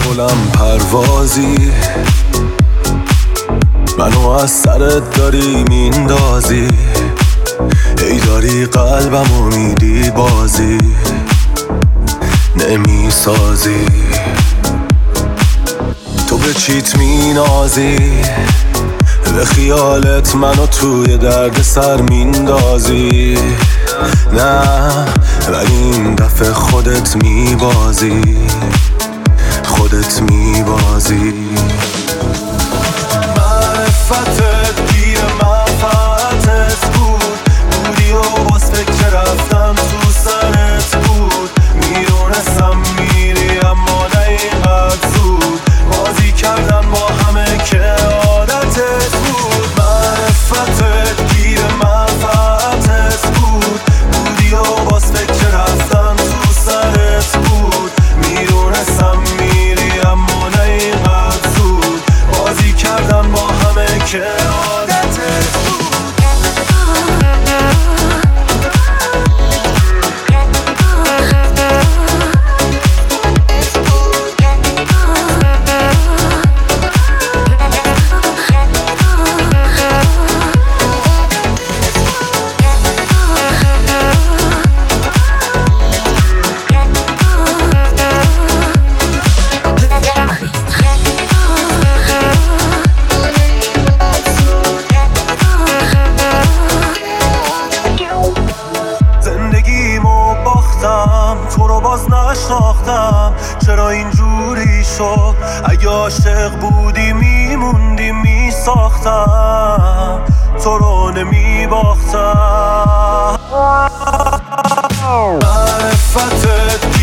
بلند پروازی، منو از سرت داری میندازی، ای داری قلبمو میدی بازی نمیسازی. تو به چیت مینازی، به خیالت منو توی درد سر میندازی. نه ولی این دفعه خودت میبازی، خودت میبازی. معرفتت گیر منفعتت بودی و باز فکر رفتم تو سرت بود. میدونستم میری اما نه اینقدر زود، بازی کردن با همه که عادتت بود. معرفتت گیر منفعتت بودی و باز فکر رفتم تو سرت بود. میدونستم میری اما نه اینقدر زود، بازی کردن با همه که عادتت بود. تو رو باز نشناختم، چرا اینجوری شد؟ اگه عاشق بودی میموندی میساختم، تو رو نمیباختم. معرفتت